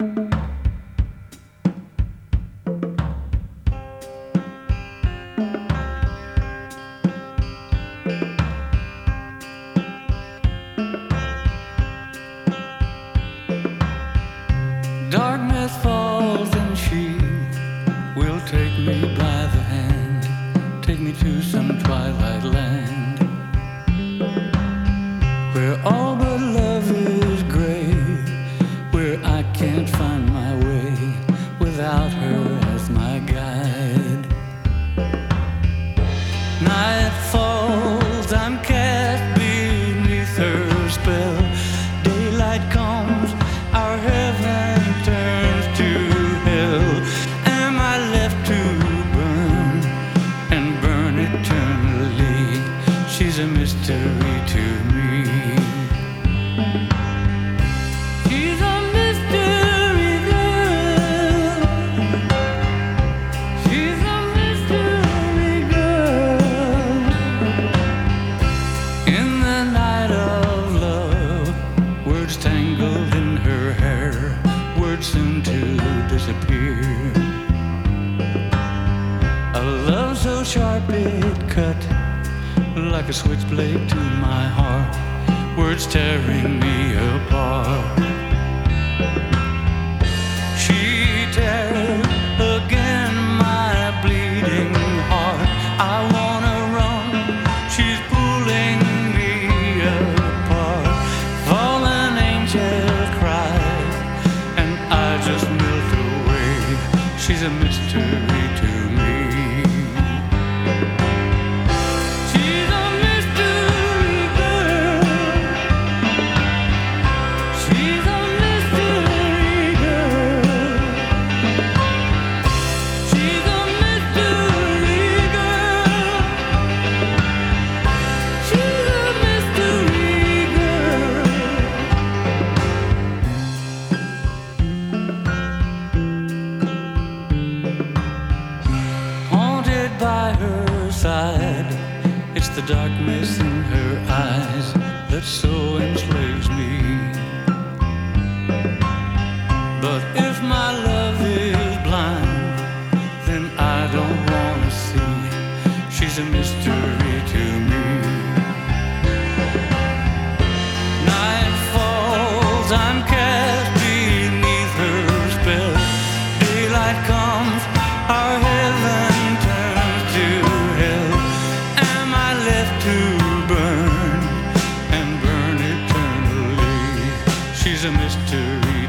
Darkness falls and she will take me by the hand, take me to some twilight land, where all but love is gray, where I can't find my way without her as my guide. Night falls, I'm cast beneath her spell. Daylight comes, our heaven turns to hell. Am I left to burn and burn eternally? She's a mystery to me. She's a mystery girl. She's a mystery girl. In the night of love, words tangled in her hair, words soon to disappear. A love so sharp it cut like a switchblade to my heart, words tearing me apart. She tears again my bleeding heart. I wanna run, she's pulling me apart. Fallen angel cries, and I just melt away. She's a mystery to me. She's a mystery girl. She's a mystery girl. She's a mystery girl. She's a mystery girl. Haunted by her side, it's the darkness in her eyes that so enslaves me. But if my love is blind, then I don't wanna see. She's a mystery to me. Night falls, I'm cast beneath her spell. Daylight comes, our heaven turns to hell. Am I left to burn and burn eternally? She's a mystery